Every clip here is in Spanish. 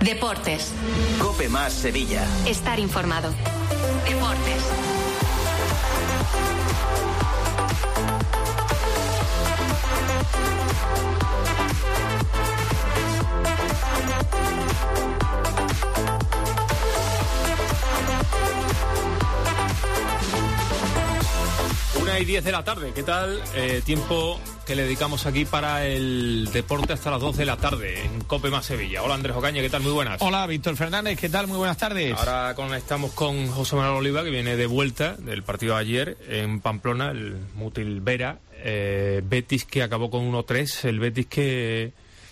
Deportes. COPE más Sevilla. Estar informado. Deportes. Una y 10 de la tarde, ¿qué tal? Tiempo que le dedicamos aquí para el deporte hasta las 12 de la tarde en COPE más Sevilla. Hola Andrés Ocaña, ¿qué tal? Muy buenas. Hola Víctor Fernández, ¿qué tal? Muy buenas tardes. Ahora conectamos con José Manuel Oliva, que viene de vuelta del partido de ayer en Pamplona, el Mutil Vera. Betis que acabó con 1-3, el Betis que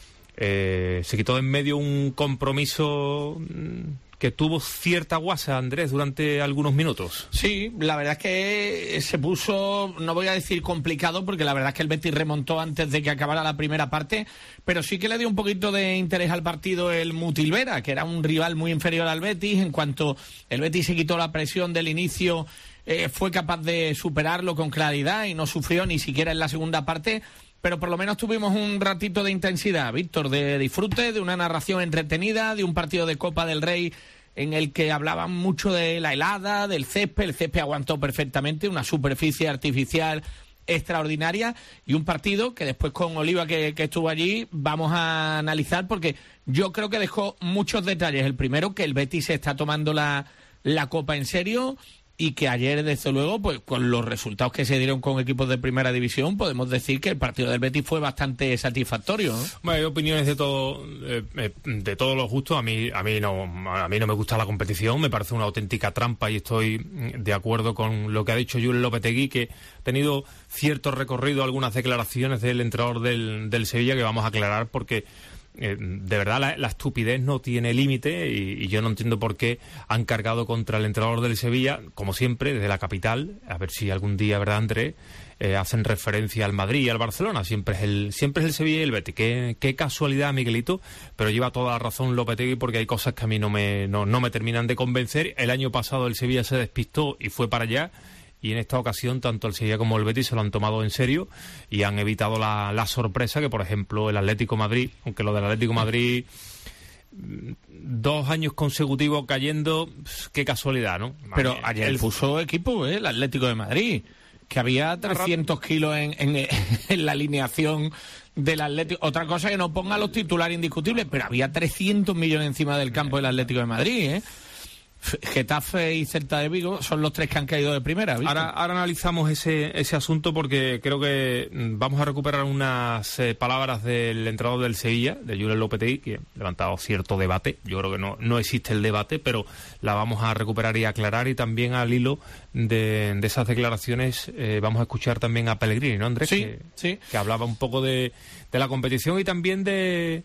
se quitó de en medio un compromiso que tuvo cierta guasa, Andrés, durante algunos minutos. Sí, la verdad es que se puso, no voy a decir complicado, porque la verdad es que el Betis remontó antes de que acabara la primera parte, pero sí que le dio un poquito de interés al partido el Mutilvera, que era un rival muy inferior al Betis. En cuanto el Betis se quitó la presión del inicio, fue capaz de superarlo con claridad y no sufrió ni siquiera en la segunda parte. Pero por lo menos tuvimos un ratito de intensidad, Víctor, de disfrute, de una narración entretenida, de un partido de Copa del Rey en el que hablaban mucho de la helada, del césped. El césped aguantó perfectamente, una superficie artificial extraordinaria, y un partido que después con Oliva, que estuvo allí, vamos a analizar, porque yo creo que dejó muchos detalles. El primero, que el Betis se está tomando la Copa en serio, y que ayer, desde luego, pues con los resultados que se dieron con equipos de primera división, podemos decir que el partido del Betis fue bastante satisfactorio, ¿no? Bueno, hay opiniones de todos los gustos. A mí no me gusta la competición, me parece una auténtica trampa, y estoy de acuerdo con lo que ha dicho Julen Lopetegui, que ha tenido cierto recorrido algunas declaraciones del entrenador del Sevilla, que vamos a aclarar, porque de verdad la estupidez no tiene límite, y yo no entiendo por qué han cargado contra el entrenador del Sevilla, como siempre, desde la capital. A ver si algún día, ¿verdad, Andrés? Hacen referencia al Madrid y al Barcelona. Siempre es el Sevilla y el Betis. Qué casualidad, Miguelito, pero lleva toda la razón Lopetegui, porque hay cosas que a mí no me terminan de convencer. El año pasado el Sevilla se despistó y fue para allá, y en esta ocasión tanto el Sevilla como el Betis se lo han tomado en serio y han evitado la sorpresa que, por ejemplo, el Atlético Madrid, aunque lo del Atlético Madrid 2 años consecutivos cayendo, qué casualidad, ¿no? Pero ayer puso equipo, el Atlético de Madrid, que había 300 kilos en la alineación del Atlético. Otra cosa que no ponga los titulares indiscutibles, pero había 300 millones encima del campo del Atlético de Madrid, Getafe y Celta de Vigo son los 3 que han caído de primera, ¿viste? Ahora analizamos ese asunto, porque creo que vamos a recuperar unas palabras del entrenador del Sevilla, de Julen Lopetegui, que ha levantado cierto debate. Yo creo que no existe el debate, pero la vamos a recuperar y aclarar. Y también al hilo de esas declaraciones vamos a escuchar también a Pellegrini, ¿no, Andrés? Sí. Que hablaba un poco de la competición y también de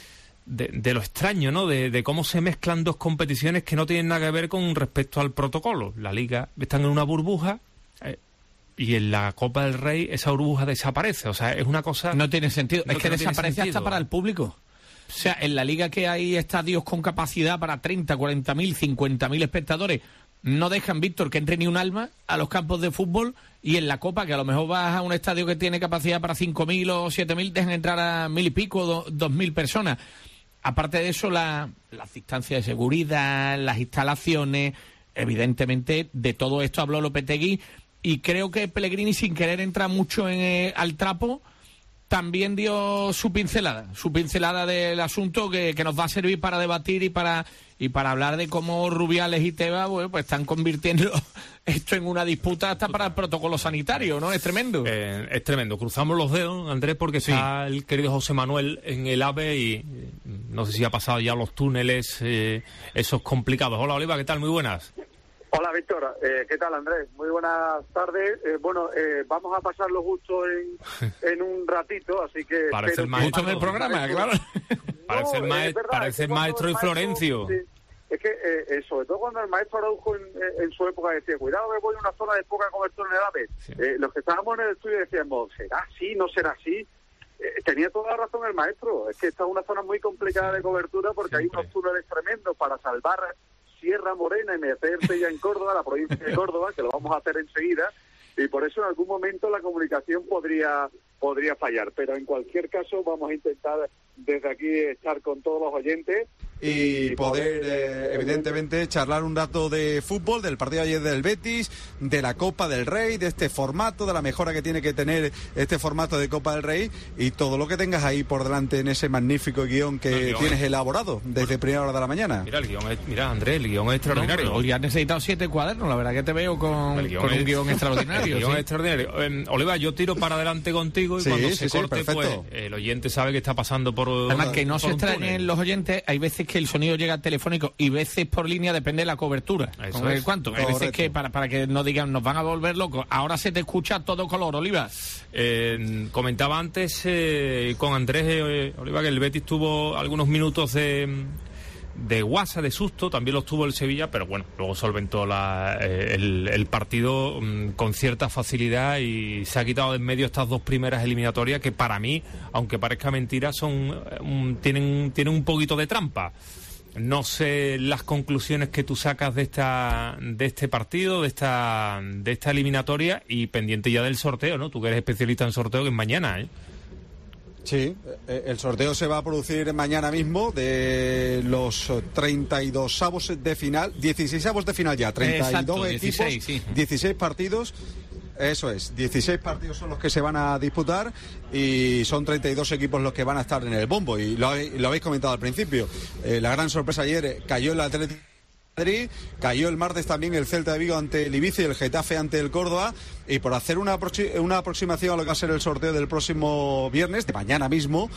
lo extraño, ¿no? De cómo se mezclan dos competiciones que no tienen nada que ver con respecto al protocolo. La Liga están en una burbuja y en la Copa del Rey esa burbuja desaparece. O sea, es una cosa... No tiene sentido. Es que no desaparece hasta para el público. O sea, en la Liga, que hay estadios con capacidad para 30, 40.000, 50.000 espectadores, no dejan, Víctor, que entre ni un alma a los campos de fútbol, y en la Copa, que a lo mejor vas a un estadio que tiene capacidad para 5.000 o 7.000, dejan entrar a 1.000 y pico, 2.000 personas. Aparte de eso, las distancias de seguridad, las instalaciones, evidentemente de todo esto habló Lopetegui, y creo que Pellegrini, sin querer entrar mucho al trapo, también dio su pincelada del asunto, que nos va a servir para debatir y para hablar de cómo Rubiales y Tebas, bueno, pues están convirtiendo esto en una disputa hasta para el protocolo sanitario, ¿no? Es tremendo. Es tremendo. Cruzamos los dedos, Andrés, porque está el querido José Manuel en el AVE y no sé si ha pasado ya los túneles esos complicados. Hola, Oliva, ¿qué tal? Muy buenas. Hola, Víctor. ¿Qué tal, Andrés? Muy buenas tardes. Vamos a pasarlo justo en un ratito, así que... Parece el maestro del programa, claro. Parece el maestro y Florencio. Sí. Es que, sobre todo cuando el maestro Araujo en su época decía, cuidado que voy a una zona de poca cobertura en el AVE. Sí. Los que estábamos en el estudio decíamos, ¿será así? ¿No será así? Tenía toda la razón el maestro. Es que esta es una zona muy complicada de cobertura, porque hay unos túneles tremendos para salvar Sierra Morena y meterse ya en Córdoba, la provincia de Córdoba, que lo vamos a hacer enseguida, y por eso en algún momento la comunicación podría podría fallar. Pero en cualquier caso vamos a intentar desde aquí estar con todos los oyentes y poder, evidentemente, charlar un rato de fútbol, del partido de ayer del Betis, de la Copa del Rey, de este formato, de la mejora que tiene que tener este formato de Copa del Rey y todo lo que tengas ahí por delante en ese magnífico guión que tienes elaborado desde primera hora de la mañana. Mira, el guión mira, Andrés, el guión es extraordinario. Hoy has necesitado 7 cuadernos, la verdad que te veo con un guión extraordinario. El guión es extraordinario. Oliva, yo tiro para adelante contigo y cuando se corte, pues el oyente sabe que está pasando por... Además, que no se extrañen los oyentes, hay veces que el sonido llega telefónico y veces por línea, depende de la cobertura. Eso es. ¿Cuánto? Hay veces que para que no digan nos van a volver locos. Ahora se te escucha todo color, Oliva. Comentaba antes con Andrés, Oliva, que el Betis tuvo algunos minutos de guasa, de susto, también los tuvo el Sevilla, pero bueno, luego solventó el partido con cierta facilidad y se ha quitado de en medio estas dos primeras eliminatorias que para mí, aunque parezca mentira, tienen un poquito de trampa. No sé las conclusiones que tú sacas de este partido, de esta eliminatoria y pendiente ya del sorteo, ¿no? Tú que eres especialista en sorteo, que es mañana, ¿eh? Sí, el sorteo se va a producir mañana mismo de los 32avos de final, 16avos de final ya, 32 Exacto, equipos, 16, sí. 16 partidos. Eso es, 16 partidos son los que se van a disputar y son 32 equipos los que van a estar en el bombo. Y lo habéis comentado al principio. La gran sorpresa ayer cayó el Atlético de Madrid, cayó el martes también el Celta de Vigo ante el Ibiza y el Getafe ante el Córdoba. Y por hacer una aproximación a lo que va a ser el sorteo del próximo viernes, de mañana mismo,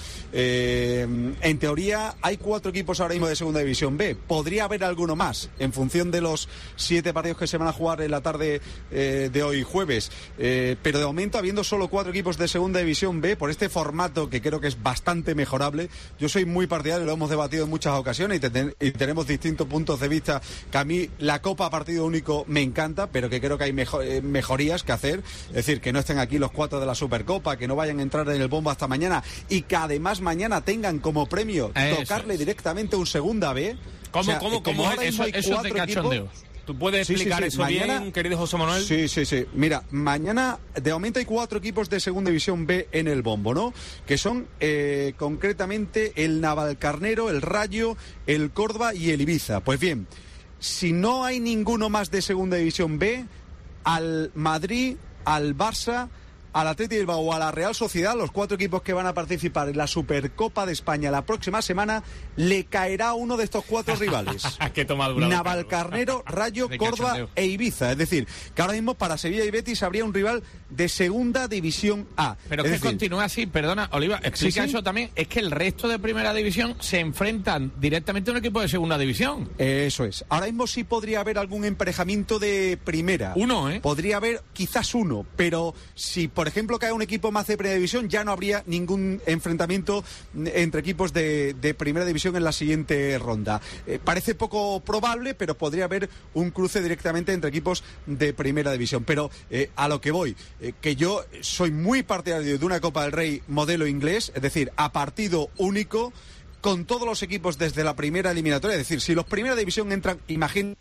en teoría hay 4 equipos ahora mismo de Segunda División B. Podría haber alguno más, en función de los 7 partidos que se van a jugar en la tarde de hoy jueves. Pero de momento, habiendo solo 4 equipos de Segunda División B, por este formato que creo que es bastante mejorable, yo soy muy partidario, lo hemos debatido en muchas ocasiones y tenemos distintos puntos de vista, que a mí la Copa a partido único me encanta, pero que creo que hay mejorías que hacer. Es decir, que no estén aquí los 4 de la Supercopa, que no vayan a entrar en el bombo hasta mañana y que además mañana tengan como premio tocarle directamente un Segunda B. ¿Cómo eso es de cachondeo? ¿Tú puedes explicar eso mañana, bien, querido José Manuel? Sí. Mira, mañana de momento hay 4 equipos de Segunda División B en el bombo, ¿no? Que son concretamente el Navalcarnero, el Rayo, el Córdoba y el Ibiza. Pues bien, si no hay ninguno más de Segunda División B, al Madrid, al Barça, al Athletic Bilbao o a la Real Sociedad, los 4 equipos que van a participar en la Supercopa de España la próxima semana, le caerá uno de estos 4 rivales. Qué tomadura. Navalcarnero, Rayo, Córdoba e Ibiza. Es decir, que ahora mismo para Sevilla y Betis habría un rival de Segunda División A. Pero que continúa así, perdona, Oliva, explica eso también. Es que el resto de Primera División se enfrentan directamente a un equipo de Segunda División. Eso es. Ahora mismo sí podría haber algún emparejamiento de Primera. Uno, ¿eh? Podría haber quizás uno, pero si por ejemplo cae un equipo más de Primera División, ya no habría ningún enfrentamiento entre equipos de Primera División en la siguiente ronda. Parece poco probable, pero podría haber un cruce directamente entre equipos de Primera División. Pero a lo que voy, que yo soy muy partidario de una Copa del Rey modelo inglés, es decir, a partido único, con todos los equipos desde la primera eliminatoria. Es decir, si los Primera División entran, imagínate,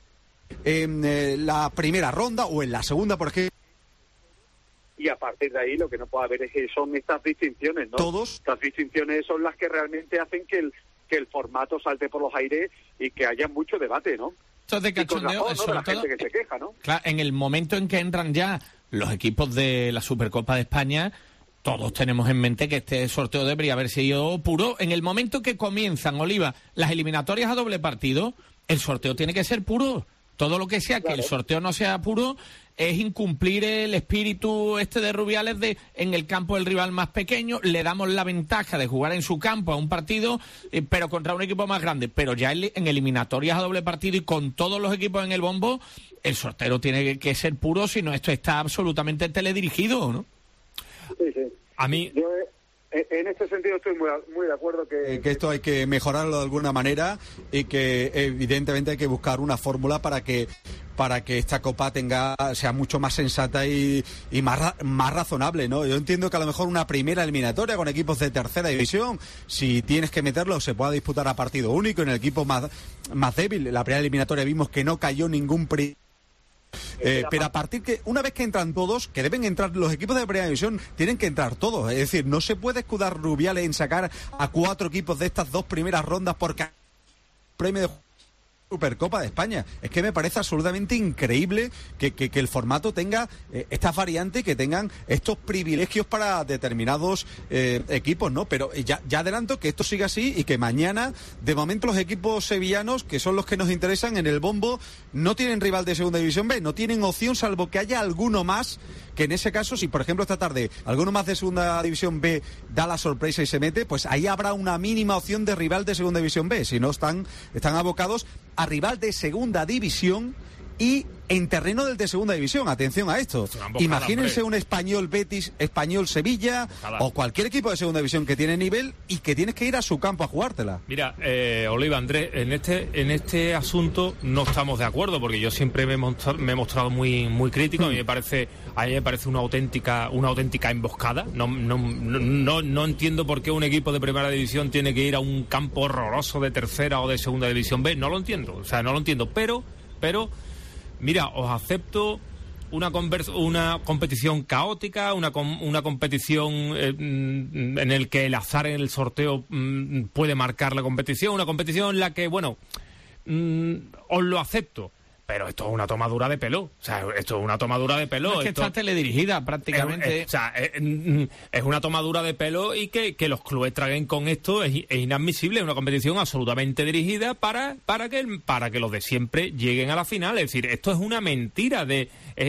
en la primera ronda o en la segunda, por ejemplo, y a partir de ahí lo que no puede haber son estas distinciones, ¿no? Todos. Estas distinciones son las que realmente hacen que el formato salte por los aires y que haya mucho debate, ¿no? Esto es de cachondeo, ¿no? De la gente que se queja, ¿no? Claro, en el momento en que entran ya los equipos de la Supercopa de España, todos tenemos en mente que este sorteo debería haber sido puro. En el momento que comienzan, Oliva, las eliminatorias a doble partido, el sorteo tiene que ser puro. Todo lo que sea que el sorteo no sea puro es incumplir el espíritu de Rubiales de en el campo del rival más pequeño, le damos la ventaja de jugar en su campo a un partido, pero contra un equipo más grande. Pero ya en eliminatorias a doble partido y con todos los equipos en el bombo, el sorteo tiene que ser puro, si no esto está absolutamente teledirigido, ¿no? Sí. A mí... En este sentido estoy muy de acuerdo que esto hay que mejorarlo de alguna manera y que evidentemente hay que buscar una fórmula para que esta Copa sea mucho más sensata y más razonable, ¿no? Yo entiendo que a lo mejor una primera eliminatoria con equipos de tercera división, si tienes que meterlo, se pueda disputar a partido único en el equipo más débil. La primera eliminatoria vimos que no cayó ningún Pero a partir que, una vez que entran todos, que deben entrar los equipos de primera división, tienen que entrar todos. Es decir, no se puede escudar Rubiales en sacar a 4 equipos de estas 2 primeras rondas porque premio de Supercopa de España. Es que me parece absolutamente increíble que el formato tenga estas variantes y que tengan estos privilegios para determinados equipos, ¿no? Pero ya adelanto que esto siga así y que mañana, de momento, los equipos sevillanos, que son los que nos interesan en el bombo, no tienen rival de Segunda División B, no tienen opción salvo que haya alguno más, que en ese caso, si por ejemplo esta tarde alguno más de Segunda División B da la sorpresa y se mete, pues ahí habrá una mínima opción de rival de Segunda División B, si no están abocados a rival de Segunda División y en terreno del de Segunda División. Atención a esto. Imagínense un Español Betis, Español Sevilla o cualquier equipo de Segunda División que tiene nivel y que tienes que ir a su campo a jugártela. Mira, Oliva, Andrés, en este asunto no estamos de acuerdo, porque yo siempre me he mostrado muy crítico. A mí me parece una auténtica emboscada. No entiendo por qué un equipo de Primera División tiene que ir a un campo horroroso de Tercera o de Segunda División B. No lo entiendo. O sea, no lo entiendo. Pero mira, os acepto una competición caótica, una competición en el que el azar en el sorteo puede marcar la competición, una competición en la que, bueno, os lo acepto. Pero esto es una tomadura de pelo. O sea, esto es una tomadura de pelo. Es que está teledirigida prácticamente. Es una tomadura de pelo y que los clubes traguen con esto es inadmisible. Es una competición absolutamente dirigida para que los de siempre lleguen a la final. Es decir, esto es una mentira de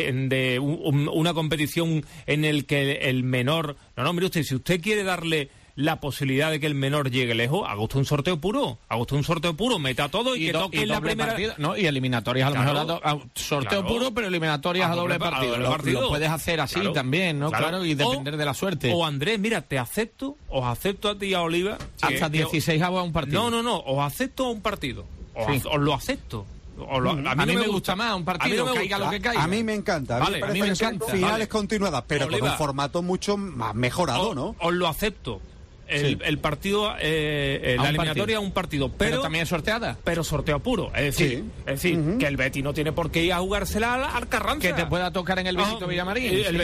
una competición en el que el menor... No, mire usted, si usted quiere darle la posibilidad de que el menor llegue lejos, haga usted un sorteo puro, meta todo y que toque en la primera... Partido, ¿no? Y eliminatorias, a lo mejor sorteo puro, pero eliminatorias a doble partido. Lo puedes hacer así también, ¿no? Claro, y depender de la suerte. O Andrés, mira, os acepto a ti y a Oliva... Hasta 16 a un partido. No, os acepto a un partido. Os lo acepto. A mí me gusta más un partido, caiga lo que caiga. A mí me encanta. A mí me encanta. Finales continuadas, pero Oliva, con un formato mucho más mejorado, ¿no? Os lo acepto. El partido, la eliminatoria es un partido, pero también es sorteada. Pero sorteo puro, es decir, que el Betis no tiene por qué ir a jugársela al Carranza. Que te pueda tocar en el Benito Villamarín. El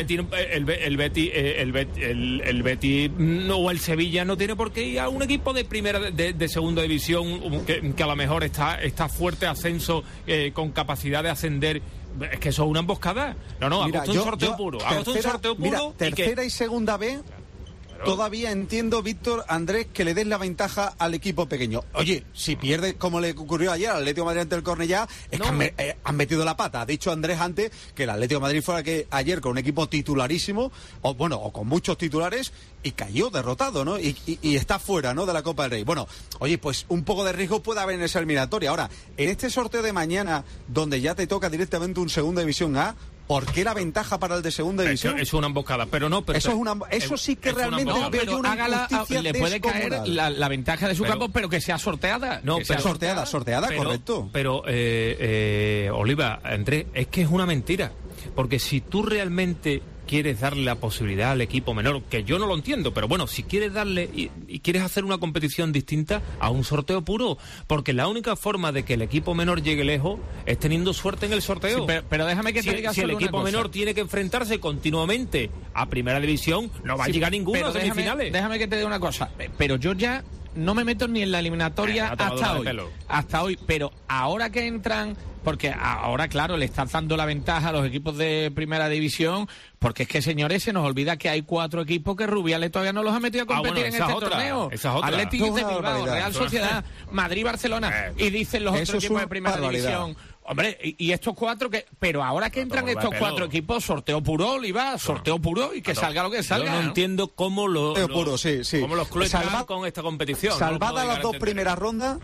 Betis o el Sevilla no tiene por qué ir a un equipo de primera, de segunda división que a lo mejor está fuerte ascenso, con capacidad de ascender. Es que eso es una emboscada. No, hago un sorteo puro. Tercera y segunda B. Todavía entiendo, Víctor, Andrés, que le des la ventaja al equipo pequeño. Oye, si pierdes como le ocurrió ayer al Atlético de Madrid ante el Cornellá, es que han metido la pata. Ha dicho Andrés antes que el Atlético de Madrid fue ayer con un equipo titularísimo, o con muchos titulares, y cayó derrotado, ¿no? Y está fuera, ¿no?, de la Copa del Rey. Bueno, oye, pues un poco de riesgo puede haber en esa eliminatoria. Ahora, en este sorteo de mañana, donde ya te toca directamente un Segunda División A, ¿por qué la ventaja para el de Segunda División? Es una emboscada, pero no... Pero eso sí que realmente veo yo una injusticia. Le puede caer la ventaja de su campo, pero que sea sorteada. No, pero sorteada, correcto. Pero, Oliva, Andrés, es que es una mentira. Porque si tú realmente quieres darle la posibilidad al equipo menor, que yo no lo entiendo, pero bueno, si quieres darle y quieres hacer una competición distinta, a un sorteo puro, porque la única forma de que el equipo menor llegue lejos es teniendo suerte en el sorteo. Sí, pero déjame que te diga si el equipo menor tiene que enfrentarse continuamente a Primera División, no va a llegar ninguno a semifinales. Déjame que te diga una cosa, pero yo ya no me meto ni en la eliminatoria hasta hoy, pero ahora que entran, porque ahora, claro, le están dando la ventaja a los equipos de Primera División, porque es que, señores, se nos olvida que hay 4 equipos que Rubiales todavía no los ha metido a competir en este torneo. Atlético de Bilbao, Real Sociedad, Madrid, Barcelona, y dicen los otros equipos de Primera División. Hombre, y estos 4 pero ahora que entran estos 4 equipos, sorteo puro, Oliva, sorteo puro, y que salga lo que salga. Yo no entiendo cómo cómo los clubes van con esta competición. Salvada las 2 primeras rondas.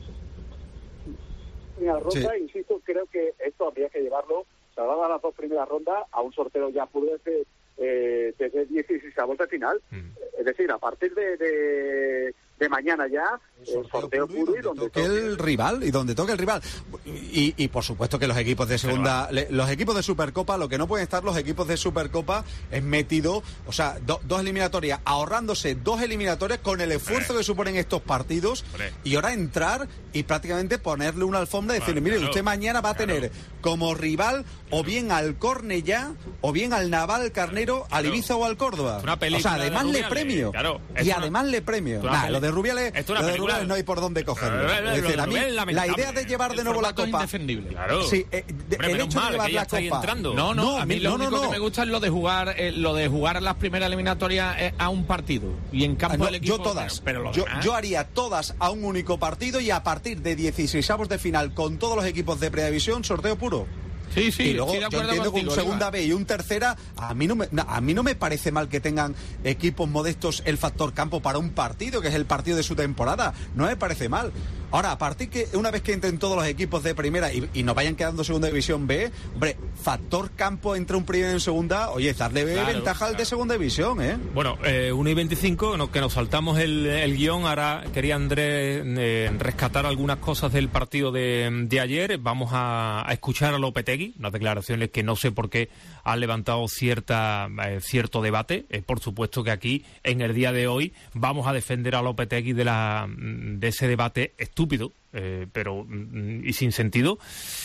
Insisto, creo que esto habría que llevarlo, salvada las 2 primeras rondas, a un sorteo ya puro desde 16 a vuelta final. Es decir, a partir de de mañana ya, sorteo puro y donde toque el rival y donde toque el rival. Y por supuesto que los equipos de segunda, los equipos de Supercopa, lo que no pueden estar los equipos de Supercopa es metido, o sea, dos eliminatorias, ahorrándose 2 eliminatorias con el esfuerzo que suponen estos partidos, y ahora entrar y prácticamente ponerle una alfombra y decirle, mire, usted mañana va a tener como rival o bien al Cornellá o bien al Naval Carnero, al Ibiza o al Córdoba. O sea, además le premio. Y además le premio. Lo de Rubiales, no hay por dónde cogerlo. Es decir, a mí la idea de llevar de nuevo la Copa, sí, el hecho de llevar la Copa, a mí lo único que me gusta es lo de jugar las primeras eliminatorias a un partido y en campo del equipo. Yo todas, yo haría todas a un único partido y a partir de 16avos de final con todos los equipos de predivisión, sorteo puro. Sí, y luego yo entiendo que un segunda B y un tercera, a mí no me parece mal que tengan equipos modestos el factor campo para un partido, que es el partido de su temporada. No me parece mal. Ahora, a partir que una vez que entren todos los equipos de primera y nos vayan quedando segunda división B, hombre, factor campo entre un primero y un segunda, oye, darle ventaja al de segunda división, ¿eh? Bueno, 1:25, que nos saltamos el guión. Ahora quería Andrés rescatar algunas cosas del partido de ayer. Vamos a escuchar a Lopetegui, unas declaraciones que no sé por qué han levantado cierto debate. Por supuesto que aquí, en el día de hoy, vamos a defender a Lopetegui de ese debate estúpido, pero y sin sentido.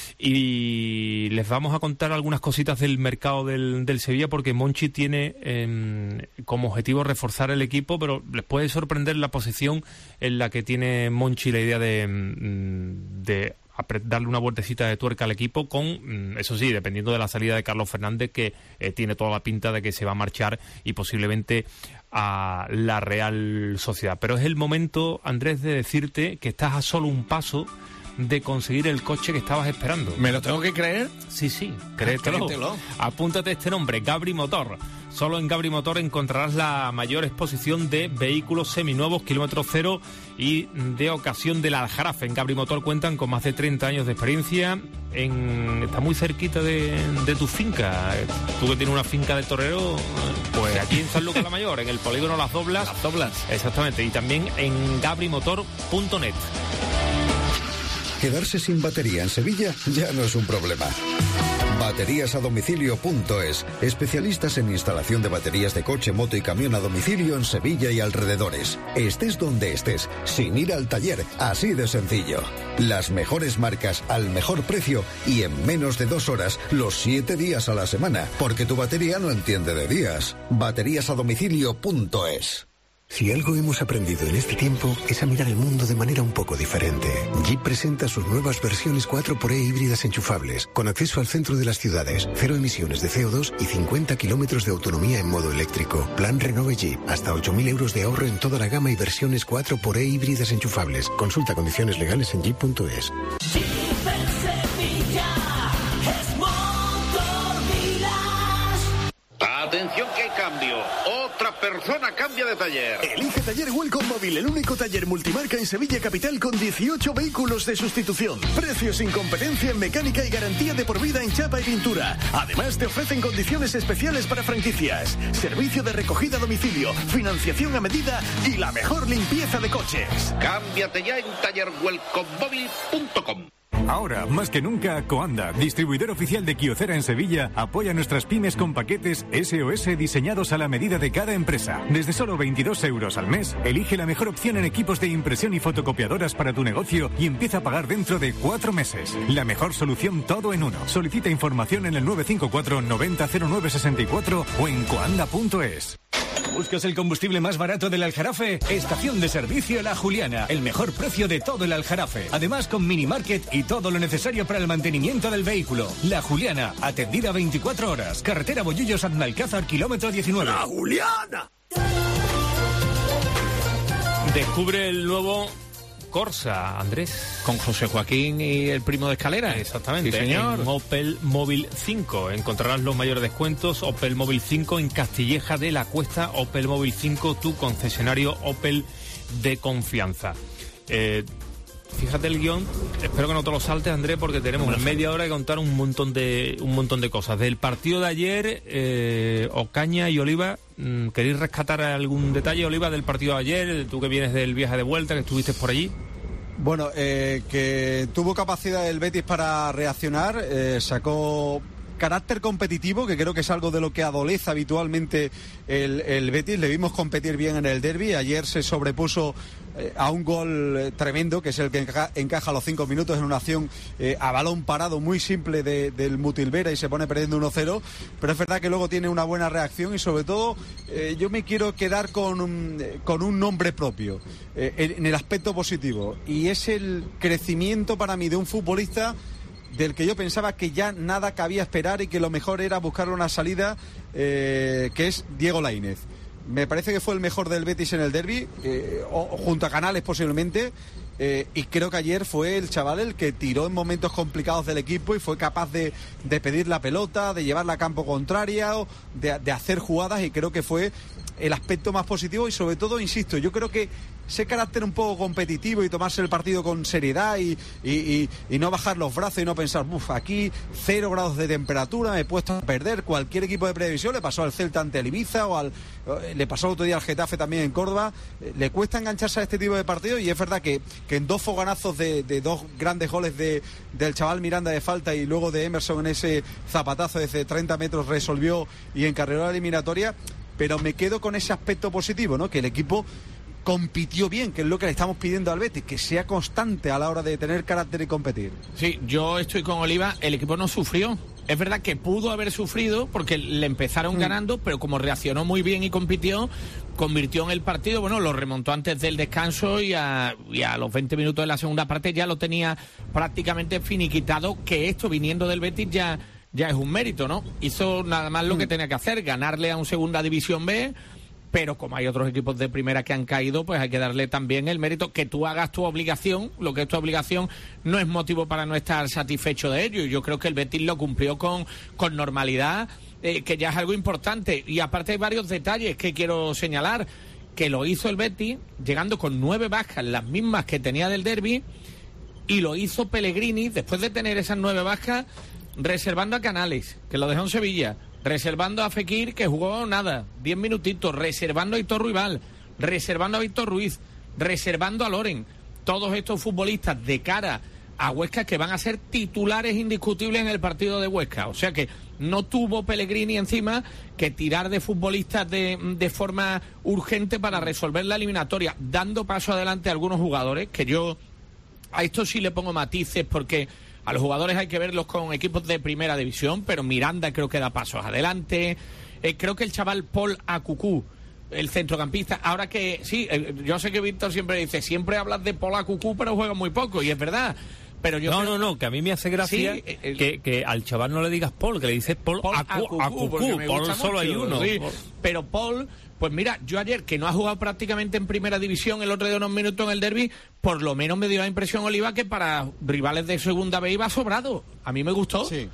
Y les vamos a contar algunas cositas del mercado del Sevilla, porque Monchi tiene como objetivo reforzar el equipo, pero les puede sorprender la posición en la que tiene Monchi la idea de darle una vueltecita de tuerca al equipo, con, eso sí, dependiendo de la salida de Carlos Fernández, que tiene toda la pinta de que se va a marchar y posiblemente a la Real Sociedad. Pero es el momento, Andrés, de decirte que estás a solo un paso de conseguir el coche que estabas esperando. ¿Me lo tengo que creer? Sí, créetelo. Apúntate este nombre, Gabri Motor. Solo en Gabri Motor encontrarás la mayor exposición de vehículos seminuevos, kilómetro cero y de ocasión del Aljarafe. En Gabri Motor cuentan con más de 30 años de experiencia. Está muy cerquita de tu finca. Tú que tienes una finca de torero, pues aquí en San Lucas la Mayor, en el polígono Las Doblas. Exactamente. Y también en gabrimotor.net. Quedarse sin batería en Sevilla ya no es un problema. Bateríasadomicilio.es. Especialistas en instalación de baterías de coche, moto y camión a domicilio en Sevilla y alrededores. Estés donde estés, sin ir al taller, así de sencillo. Las mejores marcas al mejor precio y en menos de 2 horas, los 7 días a la semana, porque tu batería no entiende de días. Bateríasadomicilio.es. Si algo hemos aprendido en este tiempo es a mirar el mundo de manera un poco diferente. Jeep presenta sus nuevas versiones 4xE híbridas enchufables, con acceso al centro de las ciudades, 0 emisiones de CO2 y 50 kilómetros de autonomía en modo eléctrico. Plan Renove Jeep, hasta 8.000 euros de ahorro en toda la gama y versiones 4xE híbridas enchufables. Consulta condiciones legales en jeep.es. Atención que hay cambio. Otra persona cambia de taller. Elige Taller Welcome Móvil, el único taller multimarca en Sevilla Capital con 18 vehículos de sustitución. Precios sin competencia en mecánica y garantía de por vida en chapa y pintura. Además te ofrecen condiciones especiales para franquicias. Servicio de recogida a domicilio, financiación a medida y la mejor limpieza de coches. Cámbiate ya en tallerwelcomemóvil.com. Ahora, más que nunca, Coanda, distribuidor oficial de Kyocera en Sevilla, apoya a nuestras pymes con paquetes SOS diseñados a la medida de cada empresa. Desde solo 22 euros al mes, elige la mejor opción en equipos de impresión y fotocopiadoras para tu negocio y empieza a pagar dentro de 4 meses. La mejor solución todo en uno. Solicita información en el 954 90 09 64 o en coanda.es. ¿Buscas el combustible más barato del Aljarafe? Estación de servicio La Juliana. El mejor precio de todo el Aljarafe. Además con mini market y todo lo necesario para el mantenimiento del vehículo. La Juliana, atendida 24 horas. Carretera Bollullos-Aznalcázar, kilómetro 19. ¡La Juliana! Descubre el nuevo Corsa, Andrés. Con José Joaquín y el primo de Escalera. Exactamente. Sí, señor. En Opel Móvil 5 encontrarás los mayores descuentos. Opel Móvil 5 en Castilleja de la Cuesta. Opel Móvil 5, tu concesionario Opel de confianza. fíjate el guión, espero que no te lo saltes, Andrés, porque tenemos en media hora que contar un montón de cosas. Del partido de ayer, Ocaña y Oliva, ¿queréis rescatar algún detalle, Oliva, del partido de ayer? Tú que vienes del viaje de vuelta, que estuviste por allí. Bueno, que tuvo capacidad el Betis para reaccionar, sacó carácter competitivo, que creo que es algo de lo que adolece habitualmente el Betis. Le vimos competir bien en el derbi. Ayer se sobrepuso a un gol tremendo, que es el que encaja a los 5 minutos en una acción a balón parado muy simple del Mutilvera, y se pone perdiendo 1-0, pero es verdad que luego tiene una buena reacción, y sobre todo yo me quiero quedar con un nombre propio en el aspecto positivo, y es el crecimiento para mí de un futbolista del que yo pensaba que ya nada cabía esperar y que lo mejor era buscarle una salida, que es Diego Lainez. Me parece que fue el mejor del Betis en el derbi, junto a Canales posiblemente, y creo que ayer fue el chaval el que tiró en momentos complicados del equipo y fue capaz de pedir la pelota, de llevarla a campo contrario, de hacer jugadas, y creo que fue el aspecto más positivo. Y sobre todo, insisto, yo creo que ese carácter un poco competitivo y tomarse el partido con seriedad y no bajar los brazos y no pensar, aquí 0 grados de temperatura, me he puesto a perder. Cualquier equipo de previsión, le pasó al Celta ante el Ibiza, le pasó el otro día al Getafe también en Córdoba. Le cuesta engancharse a este tipo de partidos, y es verdad que en 2 fogonazos de 2 grandes goles del chaval Miranda de falta, y luego de Emerson en ese zapatazo desde 30 metros resolvió y encarriló la eliminatoria. Pero me quedo con ese aspecto positivo, ¿no? Que el equipo compitió bien, que es lo que le estamos pidiendo al Betis, que sea constante a la hora de tener carácter y competir. Sí, yo estoy con Oliva, el equipo no sufrió. Es verdad que pudo haber sufrido porque le empezaron ganando, pero como reaccionó muy bien y compitió, convirtió en el partido, bueno, lo remontó antes del descanso, y a los 20 minutos de la segunda parte ya lo tenía prácticamente finiquitado, que esto viniendo del Betis ya es un mérito, ¿no? Hizo nada más lo que tenía que hacer, ganarle a un Segunda División B, pero como hay otros equipos de primera que han caído, pues hay que darle también el mérito. Que tú hagas tu obligación, lo que es tu obligación, no es motivo para no estar satisfecho de ello. Y yo creo que el Betis lo cumplió con normalidad, que ya es algo importante. Y aparte hay varios detalles que quiero señalar, que lo hizo el Betis llegando con 9 bajas, las mismas que tenía del derbi, y lo hizo Pellegrini después de tener esas 9 bajas, reservando a Canales, que lo dejó en Sevilla, reservando a Fekir, que jugó nada, 10 minutitos, reservando a Hitor Ruibal, reservando a Víctor Ruiz, reservando a Loren. Todos estos futbolistas de cara a Huesca que van a ser titulares indiscutibles en el partido de Huesca. O sea que no tuvo Pellegrini encima que tirar de futbolistas de forma urgente para resolver la eliminatoria, dando paso adelante a algunos jugadores, que yo a esto sí le pongo matices, porque a los jugadores hay que verlos con equipos de primera división, pero Miranda creo que da pasos adelante. Creo que el chaval Paul Akuku, el centrocampista, ahora que sí, yo sé que Víctor siempre dice, siempre hablas de Paul Akuku, pero juega muy poco, y es verdad. Pero yo no, que a mí me hace gracia que al chaval no le digas Paul, que le dices Paul Akuku, Paul solo hay uno. Sí, pero Paul, pues mira, yo ayer, que no ha jugado prácticamente en primera división, el otro día unos minutos en el derbi, por lo menos me dio la impresión, Oliva, que para rivales de segunda B iba sobrado. A mí me gustó. Sí.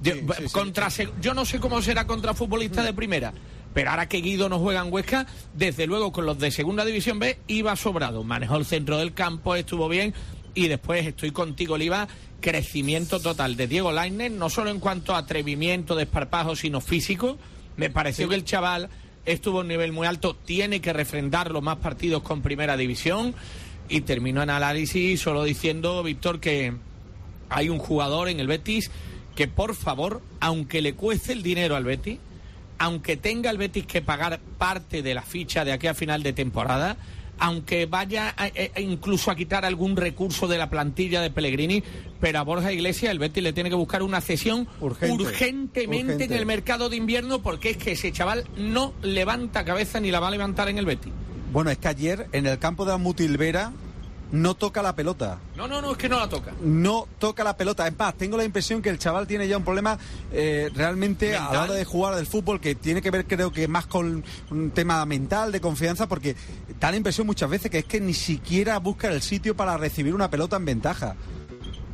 Yo no sé cómo será contra futbolistas de primera, pero ahora que Guido no juega en Huesca, desde luego con los de segunda división B iba sobrado. Manejó el centro del campo, estuvo bien. Y después estoy contigo, Oliva, crecimiento total de Diego Lainez, no solo en cuanto a atrevimiento, desparpajo, sino físico. Me pareció que el chaval estuvo a un nivel muy alto, tiene que refrendar los más partidos con primera división. Y termino en análisis solo diciendo, Víctor, que hay un jugador en el Betis que, por favor, aunque le cueste el dinero al Betis, aunque tenga el Betis que pagar parte de la ficha de aquí a final de temporada, aunque vaya incluso a quitar algún recurso de la plantilla de Pellegrini, pero a Borja Iglesias el Betis le tiene que buscar una cesión urgentemente en el mercado de invierno, porque es que ese chaval no levanta cabeza ni la va a levantar en el Betis. Bueno, es que ayer en el campo de la Mutilvera no toca la pelota. No, es que no la toca. No toca la pelota. Es más, tengo la impresión que el chaval tiene ya un problema realmente mental, a la hora de jugar del fútbol, que tiene que ver, creo que más con un tema mental, de confianza, porque da la impresión muchas veces que es que ni siquiera busca el sitio para recibir una pelota en ventaja.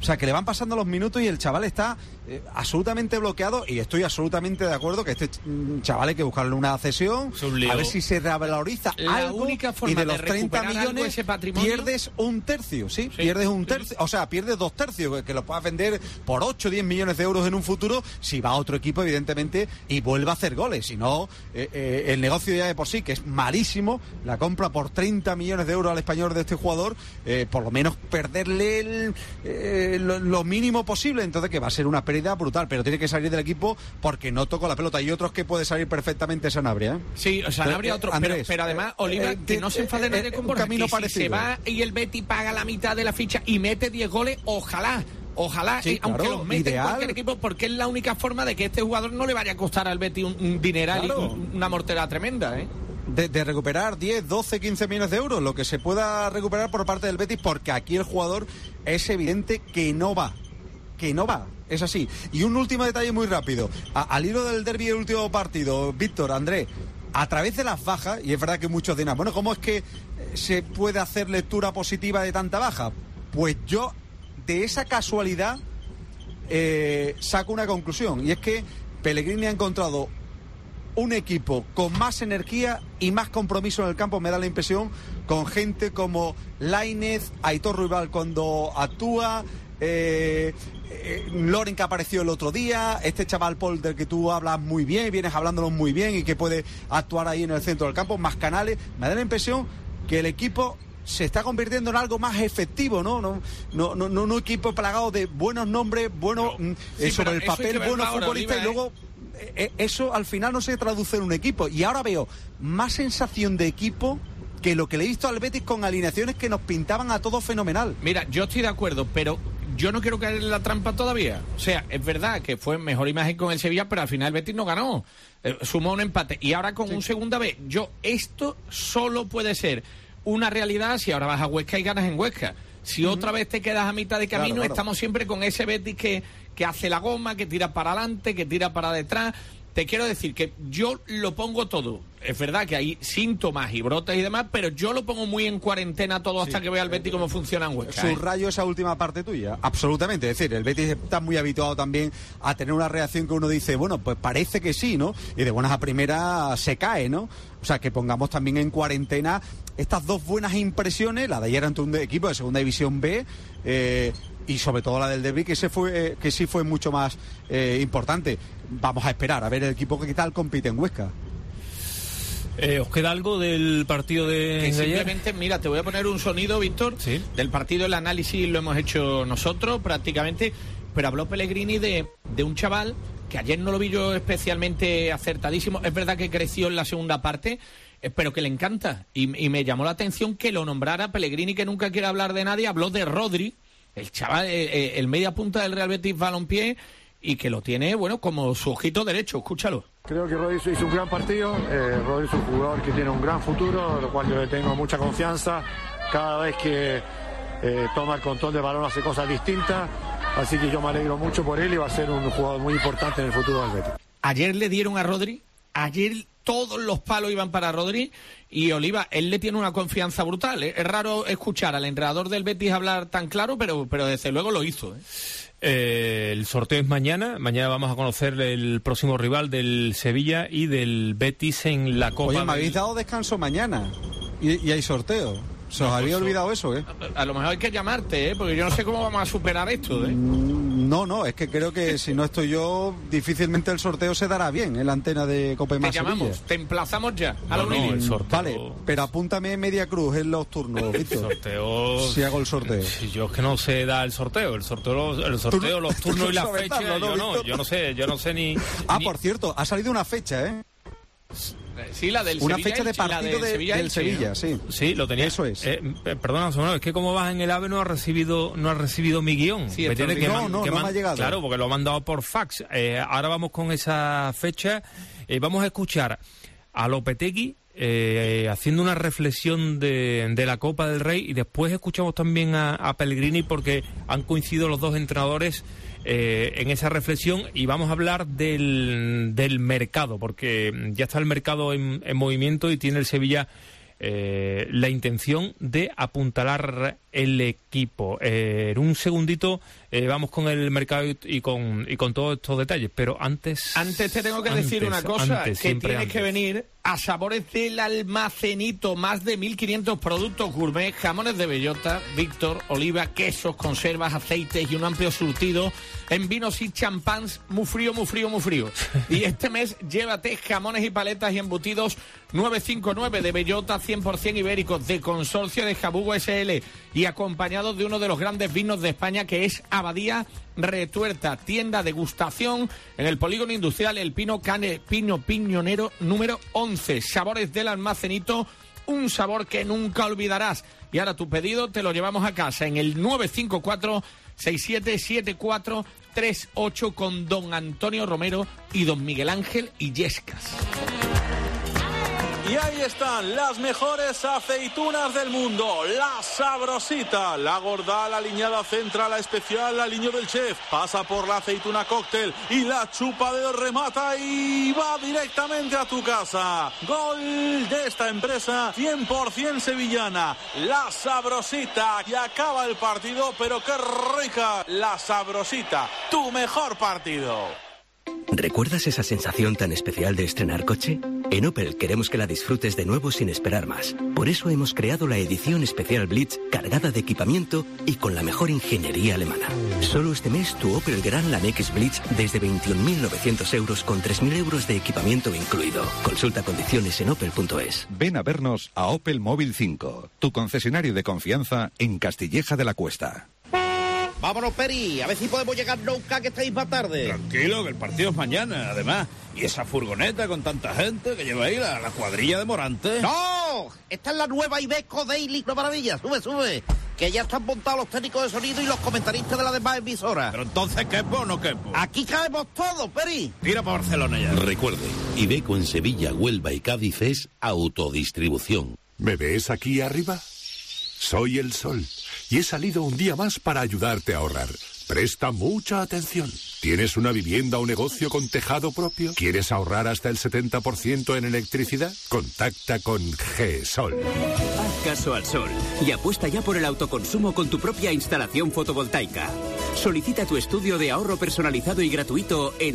O sea, que le van pasando los minutos y el chaval está absolutamente bloqueado, y estoy absolutamente de acuerdo que este chaval hay que buscarle una cesión, a ver si se revaloriza algo, y de los 30 millones pierdes un tercio, ¿sí? Pierdes un tercio, o sea, pierdes 2 tercios, que lo puedas vender por 8 o 10 millones de euros en un futuro, si va a otro equipo, evidentemente, y vuelve a hacer goles. Si no, el negocio ya de por sí, que es malísimo, la compra por 30 millones de euros al Español de este jugador, por lo menos perderle lo mínimo posible, entonces que va a ser una pérdida brutal, pero tiene que salir del equipo porque no tocó la pelota. Y otros que puede salir perfectamente Sanabria, ¿eh? Sí, Sanabria otro, Andrés, pero además, Oliva, que no se enfade nadie con Borja, que si se va y el Betis paga la mitad de la ficha y mete 10 goles, ojalá, sí, aunque claro, los mete ideal. en cualquier equipo, porque es la única forma de que este jugador no le vaya a costar al Betis un dineral, claro, y una mortera tremenda, ¿eh? De recuperar 10, 12, 15 millones de euros, lo que se pueda recuperar por parte del Betis, porque aquí el jugador es evidente que no va. Es así. Y un último detalle muy rápido. Al hilo del derbi del último partido, Víctor, Andrés, a través de las bajas, y es verdad que muchos dirán, bueno, ¿cómo es que se puede hacer lectura positiva de tanta baja? Pues yo, de esa casualidad, saco una conclusión, y es que Pellegrini ha encontrado un equipo con más energía y más compromiso en el campo, me da la impresión, con gente como Lainez, Aitor Ruibal cuando actúa, Loren, que apareció el otro día, este chaval Paul del que tú hablas muy bien, vienes hablándolo muy bien y que puede actuar ahí en el centro del campo, más canales. Me da la impresión que el equipo se está convirtiendo en algo más efectivo, no un equipo plagado de buenos nombres, buenos sobre el papel, buenos futbolistas, y luego eso al final no se traduce en un equipo. Y ahora veo más sensación de equipo que lo que le he visto al Betis, con alineaciones que nos pintaban a todos fenomenal. Mira, yo estoy de acuerdo, pero yo no quiero caer en la trampa todavía. O sea, es verdad que fue mejor imagen con el Sevilla, pero al final el Betis no ganó. Sumó un empate. Y ahora con un segunda vez. Esto solo puede ser una realidad si ahora vas a Huesca y ganas en Huesca. Si otra vez te quedas a mitad de camino, claro. Estamos siempre con ese Betis que hace la goma, que tira para adelante, que tira para detrás. Te quiero decir que yo lo pongo todo. Es verdad que hay síntomas y brotes y demás, pero yo lo pongo muy en cuarentena todo hasta que vea el Betis cómo funciona en Huesca. Subrayo esa última parte tuya, absolutamente. Es decir, el Betis está muy habituado también a tener una reacción que uno dice, bueno, pues parece que sí, ¿no? Y de buenas a primeras se cae, ¿no? O sea, que pongamos también en cuarentena estas dos buenas impresiones, la de ayer ante un equipo de Segunda División B, y sobre todo la del derbi, que sí fue mucho más importante. Vamos a esperar a ver el equipo que tal compite en Huesca. ¿Os queda algo del partido de simplemente ayer? Mira, te voy a poner un sonido, Víctor, ¿sí? Del partido. El análisis lo hemos hecho nosotros prácticamente, pero habló Pellegrini de un chaval que ayer no lo vi yo especialmente acertadísimo. Es verdad que creció en la segunda parte, pero que le encanta, y me llamó la atención que lo nombrara Pellegrini, que nunca quiere hablar de nadie. Habló de Rodri, el chaval, el media punta del Real Betis Balompié, y que lo tiene, bueno, como su ojito derecho. Escúchalo. Creo que Rodri hizo un gran partido. Rodri es un jugador que tiene un gran futuro, lo cual yo le tengo mucha confianza. Cada vez que toma el control del balón hace cosas distintas, así que yo me alegro mucho por él y va a ser un jugador muy importante en el futuro del Betis. Ayer le dieron a Rodri, ayer todos los palos iban para Rodri, y Oliva, él le tiene una confianza brutal. Es raro escuchar al entrenador del Betis hablar tan claro, pero desde luego lo hizo. El sorteo es mañana. Mañana vamos a conocer el próximo rival del Sevilla y del Betis en la Copa. Oye, me habéis dado descanso mañana y hay sorteo. ¿Se os había olvidado eso, A lo mejor hay que llamarte, porque yo no sé cómo vamos a superar esto, No, es que creo que si no estoy yo, difícilmente el sorteo se dará bien en la antena de Copa y Más Sevilla. Te llamamos, te emplazamos ya a la el sorteo. Vale, pero apúntame Media Cruz en los turnos, Víctor. El sorteo. Si hago el sorteo. Yo es que no sé dar el sorteo, los turnos y las fechas. Yo no sé ni. Por cierto, ha salido una fecha, Sí, la del una Sevilla, fecha de partido del Sevilla, sí. Sí, lo tenía. Eso es. Perdona, es que como vas en el AVE no has recibido mi guión. Sí, no me ha llegado. Claro, porque lo ha mandado por fax. Ahora vamos con esa fecha. Vamos a escuchar a Lopetegui haciendo una reflexión de la Copa del Rey, y después escuchamos también a Pellegrini, porque han coincidido los dos entrenadores en esa reflexión, y vamos a hablar del mercado, porque ya está el mercado en movimiento y tiene el Sevilla la intención de apuntalar el equipo. En un segundito vamos con el mercado y con todos estos detalles, pero antes te tengo que decir una cosa, que tienes que venir a Sabores del Almacenito, más de 1.500 productos gourmet, jamones de bellota, Víctor, oliva, quesos, conservas, aceites y un amplio surtido en vinos y champáns, muy frío. Y este mes llévate jamones y paletas y embutidos 959 de bellota 100% ibéricos de Consorcio de Jabugo SL y acompañados de uno de los grandes vinos de España, que es Abadía Retuerta, tienda degustación en el Polígono Industrial El Pino, Pino Piñonero número 11. Sabores del Almacenito, un sabor que nunca olvidarás. Y ahora tu pedido te lo llevamos a casa en el 954-677438 con don Antonio Romero y don Miguel Ángel Illescas. Y ahí están las mejores aceitunas del mundo. La Sabrosita, la gorda, la aliñada central, la especial, la aliño del chef. Pasa por la aceituna cóctel y la chupa de remata y va directamente a tu casa. Gol de esta empresa 100% sevillana. La Sabrosita. Y acaba el partido, pero qué rica. La Sabrosita, tu mejor partido. ¿Recuerdas esa sensación tan especial de estrenar coche? En Opel queremos que la disfrutes de nuevo sin esperar más. Por eso hemos creado la edición especial Blitz cargada de equipamiento y con la mejor ingeniería alemana. Solo este mes tu Opel Grandland X Blitz desde 21.900 euros con 3.000 euros de equipamiento incluido. Consulta condiciones en opel.es. Ven a vernos a Opel Móvil 5, tu concesionario de confianza en Castilleja de la Cuesta. Vámonos, Peri, a ver si podemos llegar nunca, que estáis más tarde. Tranquilo, que el partido es mañana, además. Y esa furgoneta con tanta gente que lleva ahí la cuadrilla de Morante. ¡No! Esta es la nueva Iveco Daily. ¡No, maravilla! Sube. Que ya están montados los técnicos de sonido y los comentaristas de las demás emisoras. Pero entonces, ¿quepo o no quepo? Aquí caemos todos, Peri. Tira para Barcelona ya. Recuerde, Iveco en Sevilla, Huelva y Cádiz es autodistribución. ¿Me ves aquí arriba? Soy el sol y he salido un día más para ayudarte a ahorrar. Presta mucha atención. ¿Tienes una vivienda o negocio con tejado propio? ¿Quieres ahorrar hasta el 70% en electricidad? Contacta con GESOL. Haz caso al sol y apuesta ya por el autoconsumo con tu propia instalación fotovoltaica. Solicita tu estudio de ahorro personalizado y gratuito en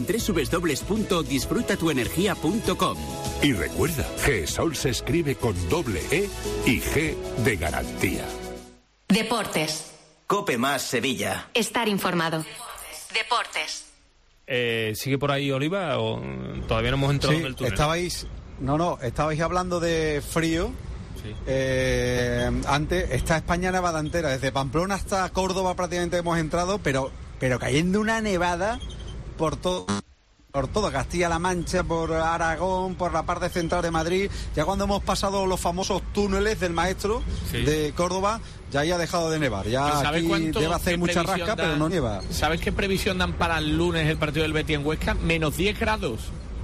www.disfrutatuenergia.com. Y recuerda, GESOL se escribe con doble E y G de garantía. Deportes. Cope Más Sevilla. Estar informado. Deportes. ¿Sigue por ahí Oliva o todavía no hemos entrado en el túnel? Estabais hablando de frío. Sí. Antes, esta España nevada entera, desde Pamplona hasta Córdoba prácticamente hemos entrado, pero cayendo una nevada por todo Castilla-La Mancha, por Aragón, por la parte central de Madrid. Ya cuando hemos pasado los famosos túneles del Maestro de Córdoba, ya ahí ha dejado de nevar. Ya aquí debe hacer mucha rasca, pero no nieva. ¿Sabes qué previsión dan para el lunes el partido del Betis en Huesca? Menos 10 grados.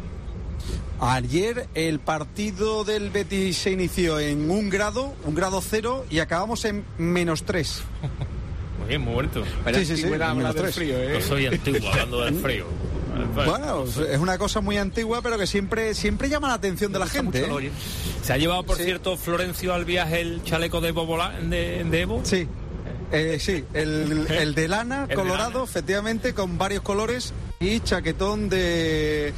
Ayer el partido del Betis se inició en 1 grado 0, y acabamos en -3. Muy bien, muerto. Sí, del frío, ¿eh? No soy antiguo hablando del frío. Bueno, es una cosa muy antigua, pero que siempre llama la atención de la gente. Se ha llevado, por cierto, Florencio al viaje el chaleco de Bobolá, de Evo. Sí. El de lana, colorado, efectivamente, con varios colores, y chaquetón de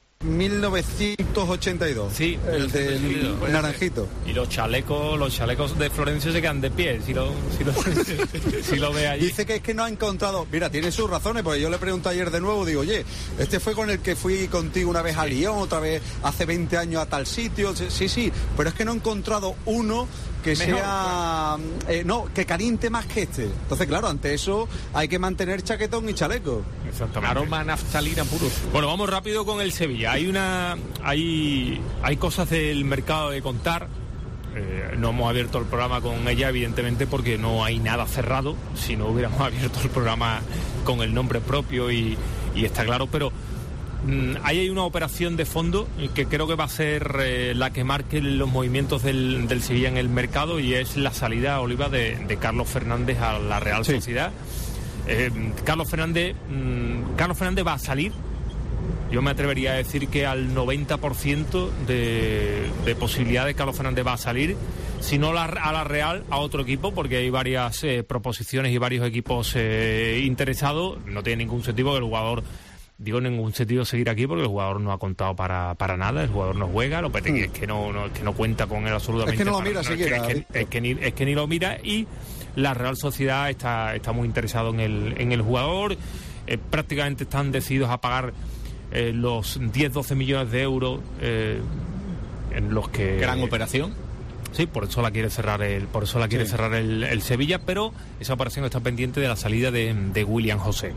1982. Sí, el del naranjito. Y los chalecos de Florencio se quedan de pie, si lo ve allí. Dice que es que no ha encontrado. Mira, tiene sus razones, porque yo le pregunto ayer de nuevo, digo, oye, este fue con el que fui contigo una vez a Lyon, otra vez hace 20 años a tal sitio. Sí, pero es que no he encontrado uno que sea que caliente más que este. Entonces, claro, ante eso hay que mantener chaquetón y chaleco. Exactamente. Aroma naftalina puro. Bueno, vamos rápido con el Sevilla. Hay cosas del mercado de contar. No hemos abierto el programa con ella, evidentemente, porque no hay nada cerrado. Si no hubiéramos abierto el programa con el nombre propio y está claro, pero ahí hay una operación de fondo que creo que va a ser la que marque los movimientos del Sevilla en el mercado, y es la salida, Oliva, de Carlos Fernández a la Real Sociedad. Carlos Fernández va a salir. Yo me atrevería a decir que al 90% de posibilidades Carlos Fernández va a salir. si no a la Real, a otro equipo, porque hay varias proposiciones y varios equipos interesados. No tiene ningún sentido que el jugador, digo, ningún sentido seguir aquí, porque el jugador no ha contado para nada, el jugador no juega, Lopetegui es que no cuenta con él absolutamente. Es que no lo mira siquiera. Es que ni lo mira, y la Real Sociedad está muy interesado en el jugador. Prácticamente están decididos a pagar los 10-12 millones de euros en los que... Gran operación. Sí, por eso la quiere cerrar el Sevilla, pero esa operación está pendiente de la salida de William José.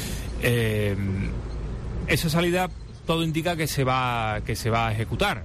Esa salida todo indica que se va a ejecutar.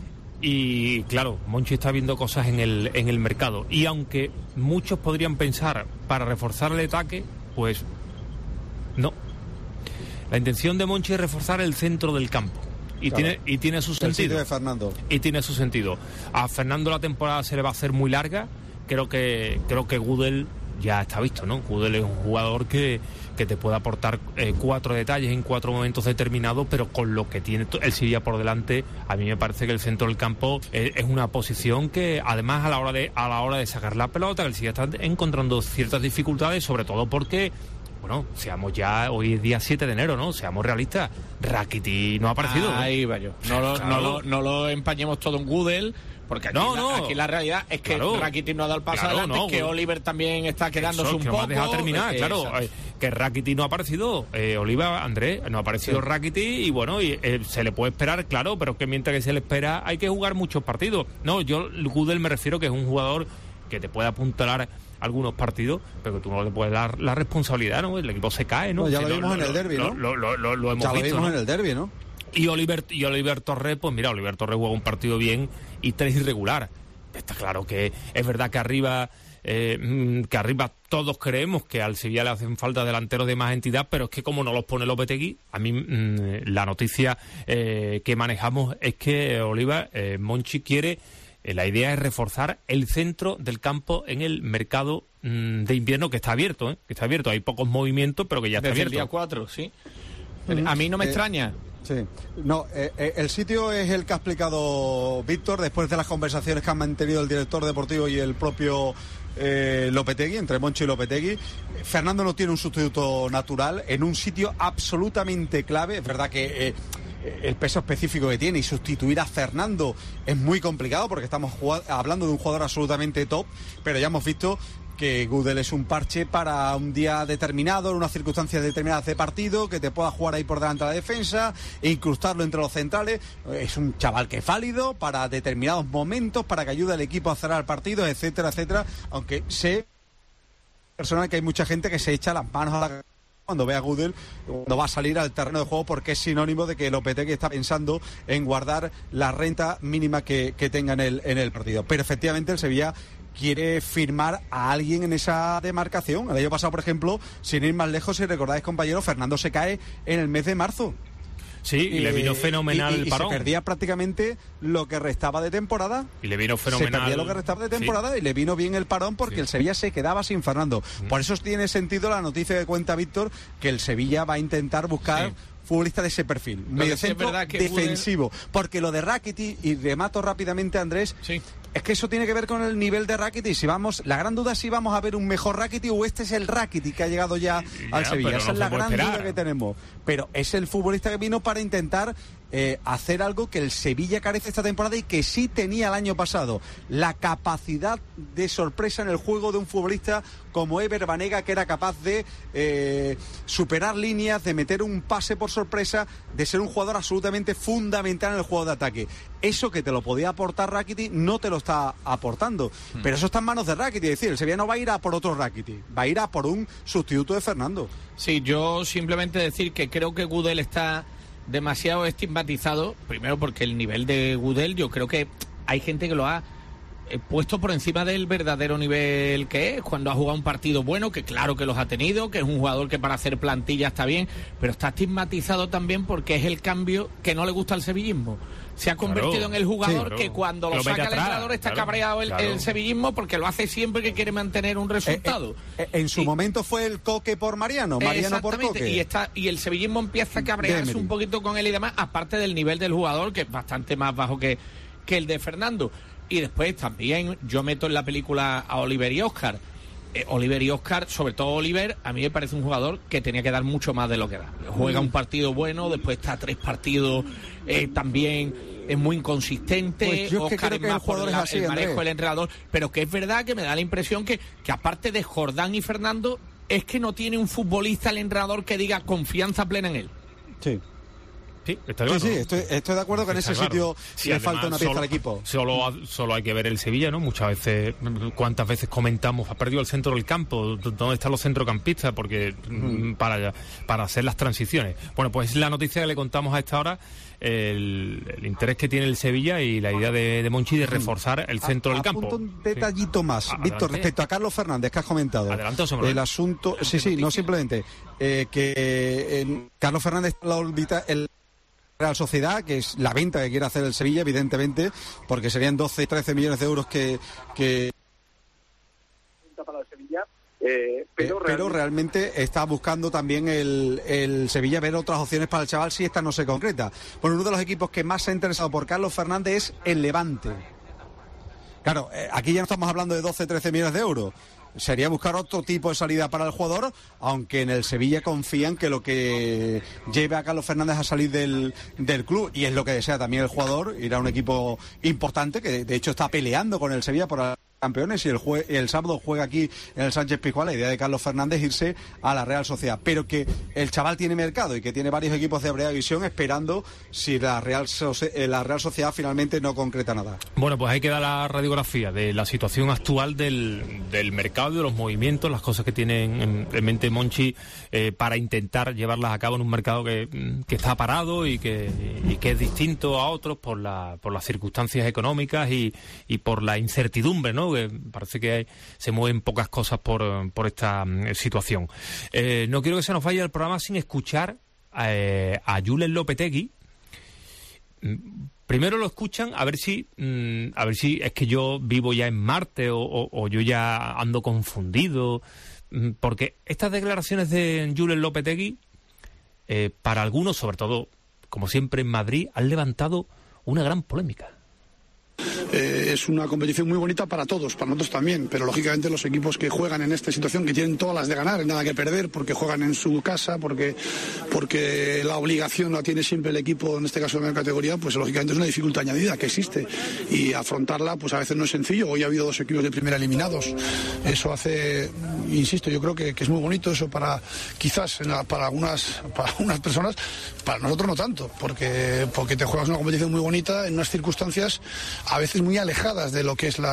Y claro, Monchi está viendo cosas en el mercado, y aunque muchos podrían pensar para reforzar el ataque, pues no. La intención de Monchi es reforzar el centro del campo. Y, claro, tiene su sentido. El sitio de Fernando. Y tiene su sentido. A Fernando la temporada se le va a hacer muy larga. Creo que Gudel ya está visto, ¿no? Gudel es un jugador que te puede aportar 4 detalles en 4 momentos determinados, pero con lo que tiene el Sevilla por delante, a mí me parece que el centro del campo es una posición que, además, a la hora de sacar la pelota, que el Sevilla está encontrando ciertas dificultades, sobre todo porque, bueno, seamos ya, hoy es día 7 de enero, ¿no? Seamos realistas, Rakitic no ha aparecido. Ahí va yo. No lo empañemos todo en Gudel, porque aquí la realidad es que Rakitic no ha dado el paso adelante, que Oliver también está quedándose un poco. Me ha dejado terminar, que Rakitic no ha aparecido, Andrés, no ha aparecido Rakitic, y bueno, se le puede esperar, claro, pero que mientras que se le espera hay que jugar muchos partidos. No, yo Gudel me refiero que es un jugador que te puede apuntalar algunos partidos, pero que tú no le puedes dar la responsabilidad, ¿no? El equipo se cae, ¿no? Ya lo vimos en el derbi, ¿no? Lo hemos visto, en el derbi, ¿no? Y Oliver Torres, pues mira, Oliver Torres juega un partido bien y 3 irregular. Está claro que es verdad que arriba todos creemos que al Sevilla le hacen falta delanteros de más entidad, pero es que como no los pone Lopetegui, a mí la noticia que manejamos es que Monchi quiere... la idea es reforzar el centro del campo en el mercado de invierno, que está abierto, que está abierto. Hay pocos movimientos, pero que ya está abierto. Desde el día 4, sí. A mí no me extraña. Sí. No, el sitio es el que ha explicado Víctor después de las conversaciones que han mantenido el director deportivo y el propio Lopetegui, entre Monchi y Lopetegui. Fernando no tiene un sustituto natural en un sitio absolutamente clave. Es verdad que el peso específico que tiene, y sustituir a Fernando es muy complicado porque estamos hablando de un jugador absolutamente top, pero ya hemos visto que Gudel es un parche para un día determinado, en unas circunstancias determinadas de partido, que te pueda jugar ahí por delante de la defensa e incrustarlo entre los centrales. Es un chaval que es válido para determinados momentos, para que ayude al equipo a cerrar partidos, etcétera, etcétera, aunque sé personal que hay mucha gente que se echa las manos a la cuando ve a Gudel, cuando va a salir al terreno de juego, porque es sinónimo de que Lopetegui está pensando en guardar la renta mínima que tenga en el partido. Pero efectivamente el Sevilla quiere firmar a alguien en esa demarcación. El año pasado, por ejemplo, sin ir más lejos, si recordáis, compañeros, Fernando se cae en el mes de marzo. Sí, y le vino fenomenal el parón. Se perdía prácticamente lo que restaba de temporada. Y le vino fenomenal. Se perdía lo que restaba de temporada, y le vino bien el parón porque el Sevilla se quedaba sin Fernando. Por eso tiene sentido la noticia que cuenta Víctor, que el Sevilla va a intentar buscar futbolista de ese perfil, mediocentro defensivo. Porque lo de Rakitic, y remato rápidamente, Andrés, es que eso tiene que ver con el nivel de Rakitic. La gran duda es si vamos a ver un mejor Rakitic o este es el Rakitic que ha llegado ya al Sevilla. Esa es la gran duda que tenemos. Pero es el futbolista que vino para intentar hacer algo que el Sevilla carece esta temporada y que sí tenía el año pasado: la capacidad de sorpresa en el juego de un futbolista como Ever Banega, que era capaz de superar líneas, de meter un pase por sorpresa, de ser un jugador absolutamente fundamental en el juego de ataque. Eso que te lo podía aportar Rakitic no te lo está aportando, pero eso está en manos de Rakitic. Es decir, el Sevilla no va a ir a por otro Rakitic, va a ir a por un sustituto de Fernando. Sí, yo simplemente decir que creo que Gudel está demasiado estigmatizado, primero porque el nivel de Gudel, yo creo que hay gente que lo ha puesto por encima del verdadero nivel que es, cuando ha jugado un partido bueno, que claro que los ha tenido, que es un jugador que para hacer plantilla está bien, pero está estigmatizado también porque es el cambio que no le gusta al sevillismo. Se ha convertido en el jugador que cuando lo saca el entrenador está cabreado el sevillismo, porque lo hace siempre que quiere mantener un resultado. En su momento fue el Coque por Mariano por Coque. Y el sevillismo empieza a cabrearse un poquito con él y demás, aparte del nivel del jugador, que es bastante más bajo que el de Fernando. Y después también yo meto en la película a Oliver y Óscar. Oliver y Óscar, sobre todo Oliver, a mí me parece un jugador que tenía que dar mucho más de lo que da. Juega un partido bueno, después está 3 partidos, también es muy inconsistente. Pues yo Óscar es más por así, el manejo del entrenador, pero que es verdad que me da la impresión que aparte de Jordán y Fernando, es que no tiene un futbolista el entrenador que diga confianza plena en él. Sí. Sí, está claro. Sí, estoy de acuerdo que en ese sitio le falta una pieza al equipo. Solo hay que ver el Sevilla, ¿no? Muchas veces, ¿cuántas veces comentamos? Ha perdido el centro del campo, ¿dónde están los centrocampistas? Porque para hacer las transiciones. Bueno, pues la noticia que le contamos a esta hora, el interés que tiene el Sevilla y la idea de Monchi de reforzar el centro del campo. Un detallito más, Víctor, respecto a Carlos Fernández, que has comentado. Adelante, el asunto, no simplemente que Carlos Fernández la órbita el Real Sociedad, que es la venta que quiere hacer el Sevilla, evidentemente, porque serían 12-13 millones de euros que para el Sevilla, pero realmente está buscando también el Sevilla ver otras opciones para el chaval si esta no se concreta. Bueno, uno de los equipos que más se ha interesado por Carlos Fernández es el Levante. Claro, aquí ya no estamos hablando de 12-13 millones de euros. Sería buscar otro tipo de salida para el jugador, aunque en el Sevilla confían que lo que lleve a Carlos Fernández a salir del club, y es lo que desea también el jugador, ir a un equipo importante, que de hecho está peleando con el Sevilla por campeones, y el sábado juega aquí en el Sánchez-Pizjuán. La idea de Carlos Fernández irse a la Real Sociedad, pero que el chaval tiene mercado y que tiene varios equipos de primera división esperando si la Real Sociedad finalmente no concreta nada. Bueno, pues ahí queda la radiografía de la situación actual del mercado, de los movimientos, las cosas que tienen en mente Monchi para intentar llevarlas a cabo en un mercado que está parado y que es distinto a otros por las circunstancias económicas y por la incertidumbre, ¿no? Que parece que se mueven pocas cosas por esta situación. No quiero que se nos vaya el programa sin escuchar a Julen Lopetegui. Primero lo escuchan a ver si es que yo vivo ya en Marte o yo ya ando confundido, porque estas declaraciones de Julen Lopetegui para algunos, sobre todo como siempre en Madrid, han levantado una gran polémica. Es una competición muy bonita para todos, para nosotros también, pero lógicamente los equipos que juegan en esta situación, que tienen todas las de ganar, nada que perder, porque juegan en su casa, porque la obligación la tiene siempre el equipo, en este caso de la categoría, pues lógicamente es una dificultad añadida que existe, y afrontarla pues a veces no es sencillo. Hoy ha habido 2 equipos de primera eliminados, eso hace, insisto, yo creo que es muy bonito eso para, quizás para algunas personas, para nosotros no tanto, porque te juegas una competición muy bonita en unas circunstancias a veces muy alejadas de lo que es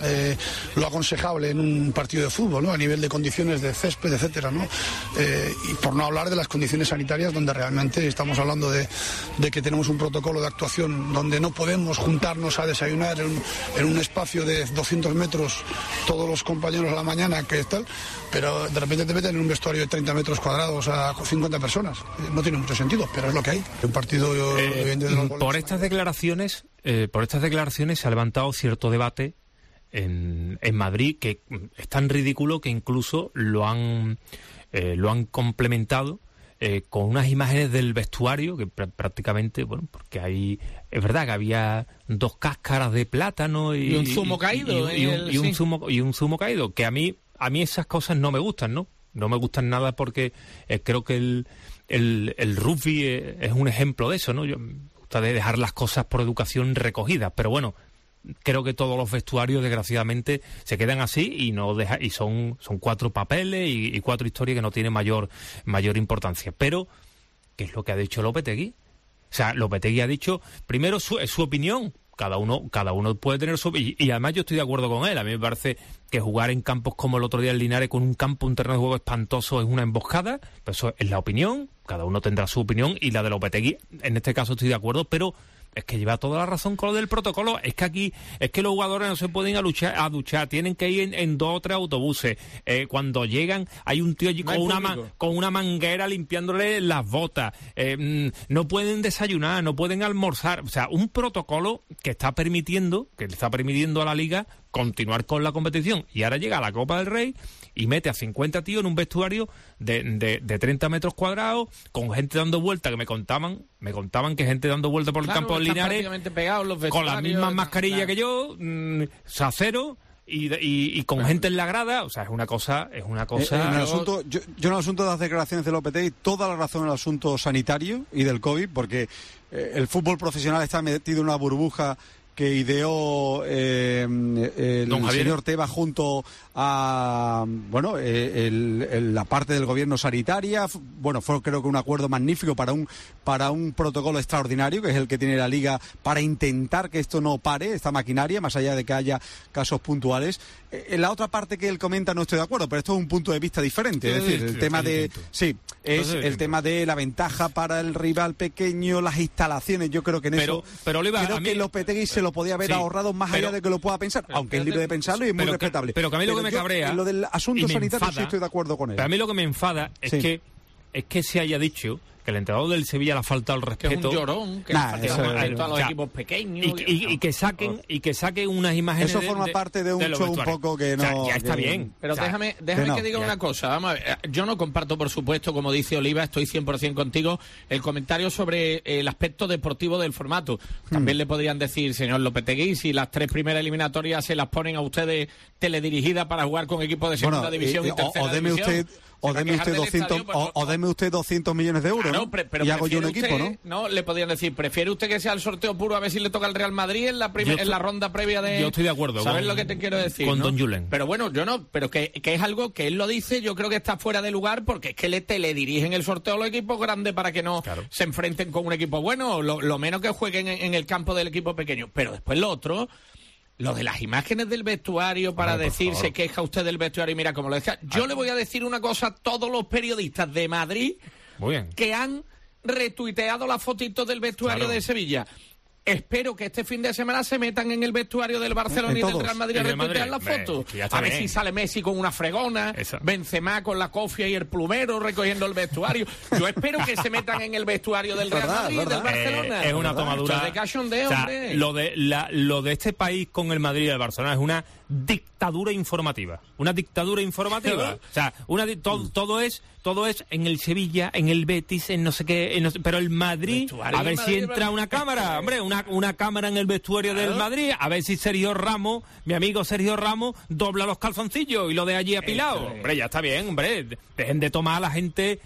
lo aconsejable en un partido de fútbol, ¿no? A nivel de condiciones de césped, etcétera, ¿no? Y por no hablar de las condiciones sanitarias, donde realmente estamos hablando de que tenemos un protocolo de actuación donde no podemos juntarnos a desayunar en un espacio de 200 metros todos los compañeros a la mañana, que es tal, pero de repente te meten en un vestuario de 30 metros cuadrados a 50 personas. No tiene mucho sentido, pero es lo que hay. Un partido por estas declaraciones se ha levantado cierto debate en Madrid, que es tan ridículo que incluso lo han complementado con unas imágenes del vestuario que prácticamente, bueno, porque ahí es verdad que había 2 cáscaras de plátano y un zumo caído y un zumo caído, que a mí esas cosas no me gustan, ¿no? No me gustan nada, porque creo que el rugby es un ejemplo de eso, ¿no? Yo de dejar las cosas por educación recogidas, pero bueno, creo que todos los vestuarios desgraciadamente se quedan así y son 4 papeles y 4 historias que no tienen mayor importancia. Pero ¿qué es lo que ha dicho Lopetegui? O sea, Lopetegui ha dicho primero su opinión. Cada uno puede tener su opinión, y además yo estoy de acuerdo con él. A mí me parece que jugar en campos como el otro día en Linares, con un terreno de juego espantoso, es una emboscada. Pero eso es la opinión, cada uno tendrá su opinión, y la de Lopetegui en este caso estoy de acuerdo, pero es que lleva toda la razón con lo del protocolo. Es que los jugadores no se pueden a duchar, tienen que ir en 2 o 3 autobuses. Cuando llegan hay un tío allí con una manguera limpiándole las botas. No pueden desayunar, no pueden almorzar. O sea, un protocolo que le está permitiendo a la Liga continuar con la competición. Y ahora llega la Copa del Rey y mete a 50 tíos en un vestuario de 30 metros cuadrados, con gente dando vueltas, que me contaban que gente dando vueltas por el campo de Linares, con las mismas mascarillas que yo, sacero, y con gente en la grada. O sea, es una cosa. En el asunto, yo en el asunto de las declaraciones de Lopetegui, toda la razón en el asunto sanitario y del COVID, porque el fútbol profesional está metido en una burbuja que ideó el señor Tebas junto a la parte del gobierno sanitaria. Bueno, fue creo que un acuerdo magnífico para un protocolo extraordinario, que es el que tiene la Liga para intentar que esto no pare, esta maquinaria, más allá de que haya casos puntuales. En la otra parte que él comenta no estoy de acuerdo, pero esto es un punto de vista diferente. Es decir, el tema de... Sí, es el tema de la ventaja para el rival pequeño, las instalaciones. Yo creo que en eso... Pero Oliva, creo que Lopetegui se lo podía haber ahorrado más allá de que lo pueda pensar, aunque es libre de pensarlo y es muy respetable. Pero que a mí lo que me cabrea... En lo del asunto sanitario sí estoy de acuerdo con él. Pero a mí lo que me enfada es que se haya dicho que el entrenador del Sevilla le ha faltado el respeto. Que es un llorón, que a los equipos pequeños. Y que saquen unas imágenes. Eso forma parte de un show un poco que no... ya está bien. Pero déjame que diga una cosa. Vamos a ver. Yo no comparto, por supuesto, como dice Oliva, estoy 100% contigo, el comentario sobre el aspecto deportivo del formato. También le podrían decir, señor Lopetegui, si las 3 primeras eliminatorias se las ponen a ustedes teledirigidas para jugar con equipos de segunda división y tercera división. O deme usted 200 millones de euros, ¿no? Pero y hago yo un equipo, ¿no? No, le podrían decir, ¿prefiere usted que sea el sorteo puro a ver si le toca al Real Madrid en la ronda previa de... Yo estoy de acuerdo. ¿Sabes lo que te quiero decir? Con Don Julen. Pero bueno, yo no, pero que es algo que él lo dice, yo creo que está fuera de lugar, porque es que le teledirigen el sorteo a los equipos grandes para que no se enfrenten con un equipo bueno, lo menos que jueguen en el campo del equipo pequeño. Pero después lo otro... Lo de las imágenes del vestuario para decir se queja usted del vestuario y mira cómo lo deja. Yo le voy a decir una cosa a todos los periodistas de Madrid que han retuiteado las fotitos del vestuario de Sevilla. Espero que este fin de semana se metan en el vestuario del Barcelona y del Real Madrid a retuitear las fotos. A ver si sale Messi con una fregona, Benzema con la cofia y el plumero recogiendo el vestuario. Yo espero que se metan en el vestuario del Real Madrid y del Barcelona. Es una tomadura de cachondeo, hombre. Lo de este país con el Madrid y el Barcelona es una dictadura informativa. Una dictadura informativa. O sea, todo es en el Sevilla, en el Betis, en no sé qué, pero el Madrid, a ver si entra una cámara, hombre, una cámara en el vestuario del Madrid, a ver si Sergio Ramos, mi amigo Sergio Ramos, dobla los calzoncillos y lo de allí apilado. Hombre, ya está bien, hombre, dejen de tomar a la gente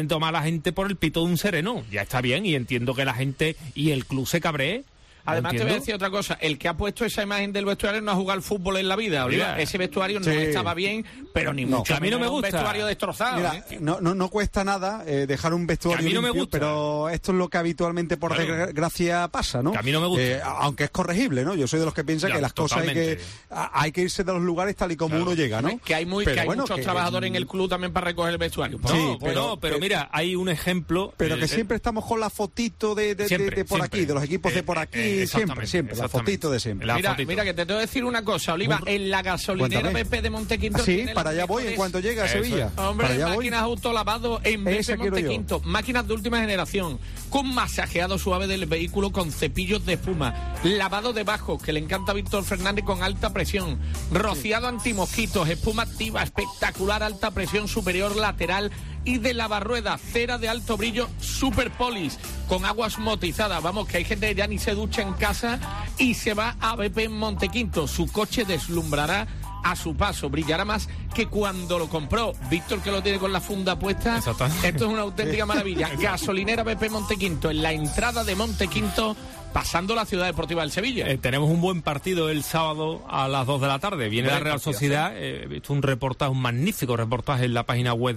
por el pito de un sereno. Ya está bien, y entiendo que la gente y el club se cabree. Además, te voy a decir otra cosa. El que ha puesto esa imagen del vestuario no ha jugado al fútbol en la vida, Oliva. Ese vestuario no estaba bien, pero ni mucho. A mí no me gusta. Un vestuario destrozado. Mira, no cuesta nada dejar un vestuario limpio, pero esto es lo que habitualmente, por desgracia, pasa, ¿no? Que a mí no me gusta. Aunque es corregible, ¿no? Yo soy de los que piensan que las cosas hay que irse de los lugares tal y como uno llega, ¿no? Que hay muchos trabajadores en el club también para recoger el vestuario. Pero mira, hay un ejemplo. Pero que siempre estamos con la fotito de por aquí, de los equipos de por aquí, siempre. La fotito de siempre. Mira, que te tengo que decir una cosa, Oliva. En la gasolinera BP de Montequinto... Sí, para allá voy en cuanto llegue a Sevilla. Hombre, máquinas autolavado en BP Montequinto. Máquinas de última generación, con masajeado suave del vehículo con cepillos de espuma, lavado de bajo, que le encanta a Víctor Fernández, con alta presión, rociado antimosquitos, espuma activa, espectacular, alta presión superior lateral y de lavarruedas, cera de alto brillo, super polis, con agua osmotizada. Vamos, que hay gente que ya ni se ducha en casa y se va a BP en Montequinto. Su coche deslumbrará a su paso, brillará más que cuando lo compró. Víctor, que lo tiene con la funda puesta, esto es una auténtica maravilla. Gasolinera BP Montequinto, en la entrada de Montequinto, pasando la Ciudad Deportiva del Sevilla. Tenemos un buen partido el sábado a las 2 de la tarde. Viene la Real Sociedad. He visto un magnífico reportaje en la página web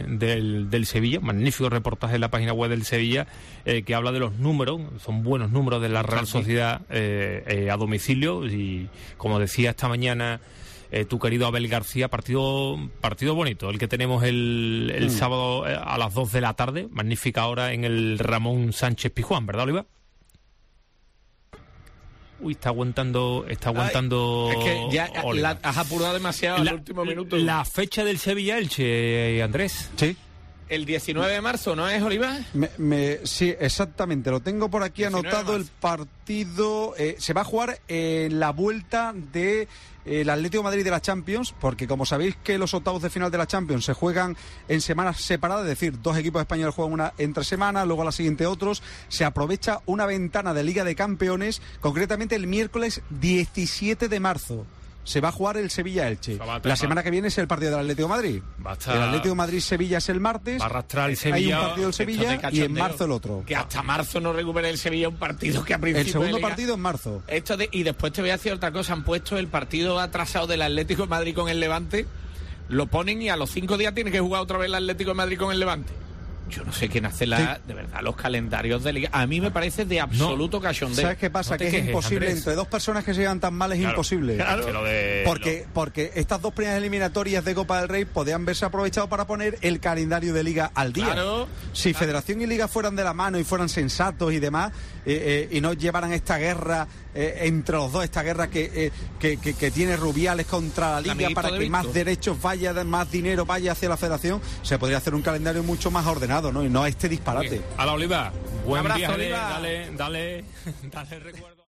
del Sevilla. Magnífico reportaje en la página web del Sevilla que habla de los números. Son buenos números de la Real Sociedad a domicilio. Y como decía esta mañana tu querido Abel García, partido bonito el que tenemos el sábado a las 2 de la tarde. Magnífica hora en el Ramón Sánchez Pizjuán, ¿verdad, Oliva? Uy, está aguantando. Es que ya has apurado demasiado en el último minuto. La fecha del Sevilla-Elche, Andrés. Sí. El 19 de marzo, ¿no es, Oliva? Sí, exactamente. Lo tengo por aquí anotado. El partido se va a jugar en la vuelta de el Atlético de Madrid de la Champions, porque como sabéis que los octavos de final de la Champions se juegan en semanas separadas, es decir, 2 equipos españoles juegan una entre semanas, luego a la siguiente otros. Se aprovecha una ventana de Liga de Campeones, concretamente el miércoles 17 de marzo. Se va a jugar el Sevilla-Elche. La semana que viene es el partido del Atlético de Madrid. El Atlético de Madrid-Sevilla es el martes. Va a arrastrar el Sevilla. Hay un partido del Sevilla y en marzo el otro. Que hasta marzo no recupere el Sevilla un partido que a principio el segundo de Liga, partido en marzo. Y después te voy a decir otra cosa. Han puesto el partido atrasado del Atlético de Madrid con el Levante. Lo ponen y a los 5 días tiene que jugar otra vez el Atlético de Madrid con el Levante. Yo no sé quién hace de verdad los calendarios de Liga. A mí me parece de absoluto cachondeo. ¿Sabes qué pasa? Que es imposible, Andrés. Entre 2 personas que se llevan tan mal es imposible. Claro. Porque estas 2 primeras eliminatorias de Copa del Rey podían verse aprovechado para poner el calendario de Liga al día. Si Federación y Liga fueran de la mano y fueran sensatos y demás, y no llevaran esta guerra entre los dos, esta guerra que tiene Rubiales contra la Liga para que más derechos vaya, más dinero vaya hacia la Federación, se podría hacer un calendario mucho más ordenado, ¿no? Y no este disparate. A la Oliva, buen abrazo, viaje, Oliva. dale recuerdo.